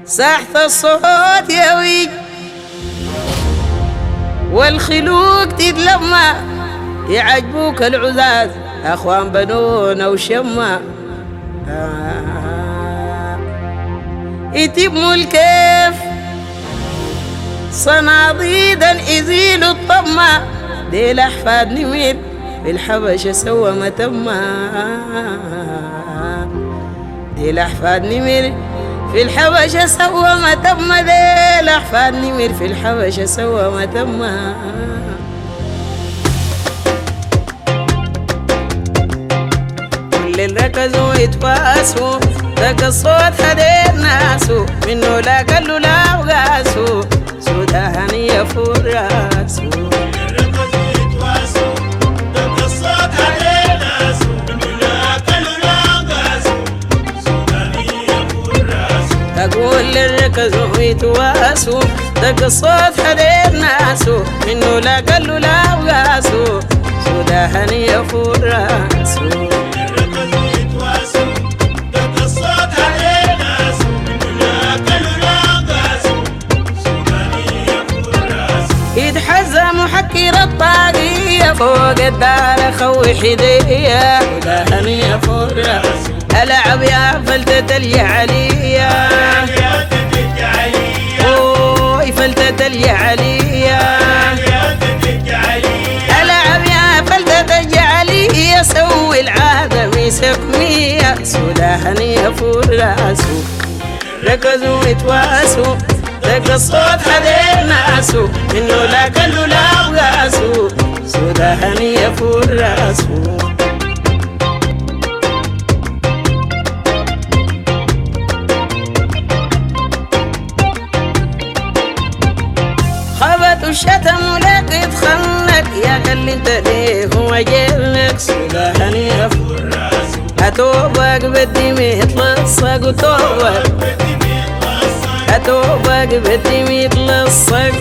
ساحت الصوت يوي والخلوق تتلمى يعجبوك العزاز أخوان بنونا وشمة يتموا الكيف صناديدا يزيلوا الطمة ديل أحفاد نمير في الحبشة سوى متمة ديل أحفاد نمير في الحبشة سوى متمة ديل أحفاد نمير في الحبشة سوى متمة اللي ركزوا يتفاسوا دق الصوت هدير ناسو منه لا قالوا لا وقاسوا سودا هنية فوق راسو ركزوا يتواسوا دق الصوت هدير ناسو منه لا قالوا لا وقاسوا سودا هنية فوق راسو أقول للركزوا يتواسوا دق الصوت هدير ناسو منه لا قالوا لا وقاسوا سودا هنية فوق راسو محكر الطاقية فوق الدار خوي حدية ولا هنية فوق ألعب يا فلتة اليعلية أوي فلتة اليعلية ألعب يا فلتة اليعلية سوي العادة سكمية سودا هنية فوق راسو ركزوا يتواسوا دق الصوت هدير ناسو إنه لا قالوا لا وقاسوا سودا هنية فوق راسو خبط الشتم ولك يتخنك يا خلي انت ليه هو جيلك سودا هنية فوق راسو هتوبك بدي متلصق وتوبك أتوبك بدي متلصق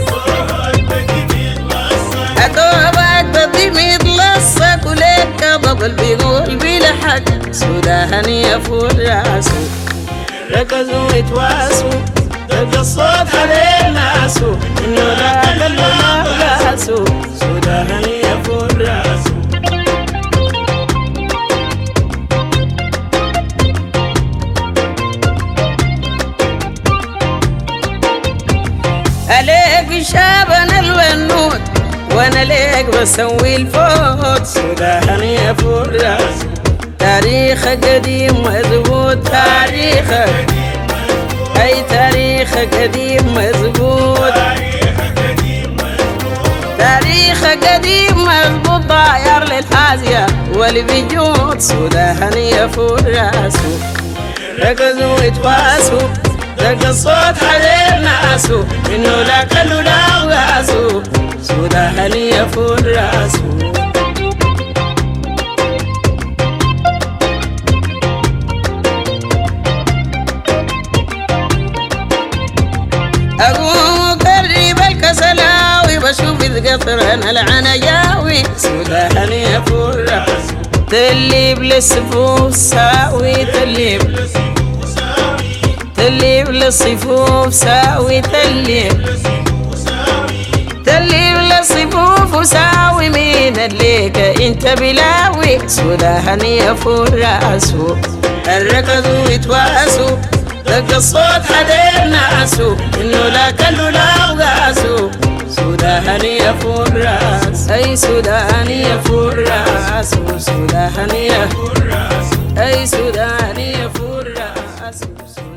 أتوبك بدي متلصق وليك ضبل بيقول بلا حق سودا هنية فوق راسو ركزوا يتواسوا دق الصوت هدير ناسو إنه لا قالوا لا وقاسوا سودا هنية فوق راسو عليك شابنا الونود وانا ليك بسوي الفوت سودا هنية فوق راسو تاريخك قديم مزبوط تاريخك اي تاريخك قديم مزبوط تاريخك قديم مزبوط طاير للحازية واللي بيجود سودا هنية فوق راسو ركزوا يتواسوا دق الصوت هدير ناسو إنه لا قالوا لا وقاسوا سودا هنية فوق راسو أقوم قريب الكسلاوي بشوف القطر أنا العنجاوي سودا هنية فوق راسو تليب للصفوف ساوي تليب للصفوف ساوي تليب للصفوف وساوي مين الليك انت بلاوي سودا هنية فوق راسو الركضوا يتواسوا دق الصوت هدير ناسو انه لا قالوا لا وقاسوا سودا هنية فوق راس اي سودا هنية فوق راسو سودا هنية اي سودا هنية فوق راسو